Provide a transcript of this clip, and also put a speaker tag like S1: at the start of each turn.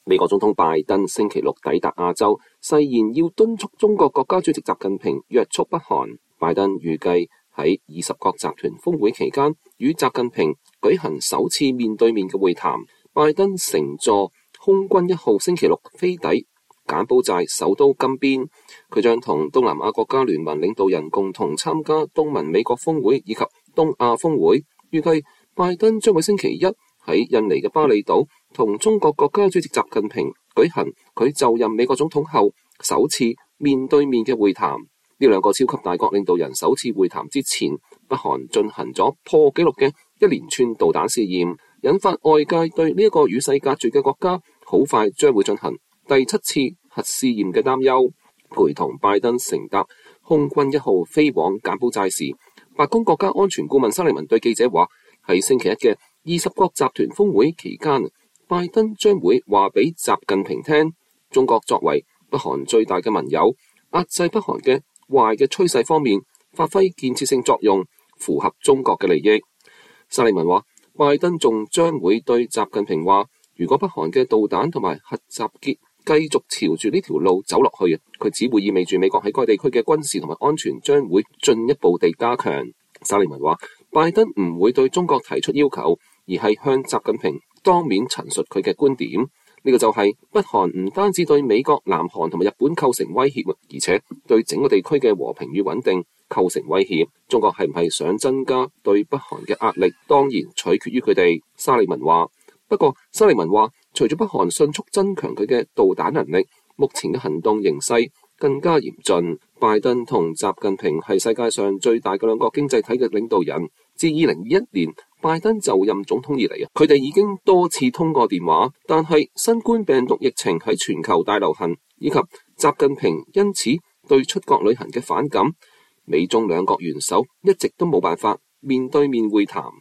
S1: 美國總統拜登星期六抵達亞洲，誓言要敦促中國國家主席習近平約束北韓。拜登預計喺20國集團峰會期間與習近平舉行首次面對面嘅會談。拜登乘坐空軍1號星期六飛抵柬埔寨首都金邊，佢將同東南亞國家聯盟領導人共同參加東盟美國峰會以及東亞峰會。預計拜登將喺星期一喺印尼嘅巴厘島同中國國家主席習近平舉行佢就任美國總統後首次面對面嘅會談。呢兩個超級大國領導人首次會談之前，北韓進行咗破紀錄嘅一連串導彈試驗，引發外界對呢一個與世隔絕嘅國家好快將會進行第7次核試驗嘅擔憂。陪同拜登乘搭空軍1號飛往柬埔寨時，白宮國家安全顧問沙利文對記者話：喺星期一嘅20國集團峰會期間，拜登將會話俾習近平聽，中國作為北韓最大嘅盟友，壓制北韓嘅壞嘅趨勢方面發揮建設性作用，符合中國嘅利益。沙利文話，拜登仲將會對習近平話，如果北韓嘅導彈同埋核集結繼續朝住呢條路走落去，佢只會意味住美國喺該地區嘅軍事同埋安全將會進一步地加強。沙利文話，拜登唔會對中國提出要求，而係向習近平當面陳述佢嘅觀點。呢個就係北韓唔單止對美國、南韓同埋日本構成威脅，而且對整個地區嘅和平與穩定構成威脅。中國係唔係想增加對北韓嘅壓力，當然取決於佢哋。沙利文話。不過，沙利文話，隨住北韓迅速增強佢嘅導彈能力，目前嘅行動形勢更加嚴峻。拜登同習近平係世界上最大嘅兩個經濟體嘅領導人。自2021年拜登就任總統以嚟，佢哋已經多次通過電話，但係新冠病毒疫情喺全球大流行，以及習近平因此對出國旅行嘅反感，美中兩國元首一直都冇辦法面對面會談。